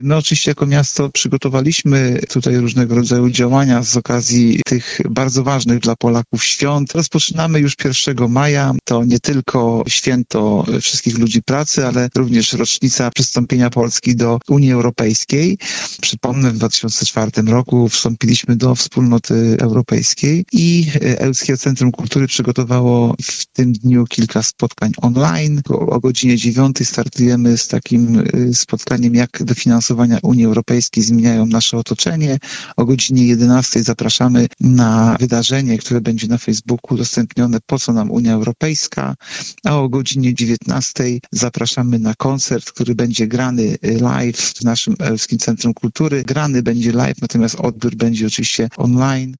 My oczywiście jako miasto przygotowaliśmy tutaj różnego rodzaju działania z okazji tych bardzo ważnych dla Polaków świąt. Rozpoczynamy już 1 maja. To nie tylko święto wszystkich ludzi pracy, ale również rocznica przystąpienia Polski do Unii Europejskiej. Przypomnę, w 2004 roku wstąpiliśmy do Wspólnoty Europejskiej i Ełckie Centrum Kultury przygotowało w tym dniu kilka spotkań online. O godzinie 9 startujemy z takim spotkaniem, jak dofinansowania Unii Europejskiej zmieniają nasze otoczenie. O godzinie 11 zapraszamy na wydarzenie, które będzie na Facebooku udostępnione, po co nam Unia Europejska, a o godzinie 19 zapraszamy na koncert, który będzie grany live w naszym Ełckim Centrum Kultury. Grany będzie live, natomiast odbiór będzie oczywiście online.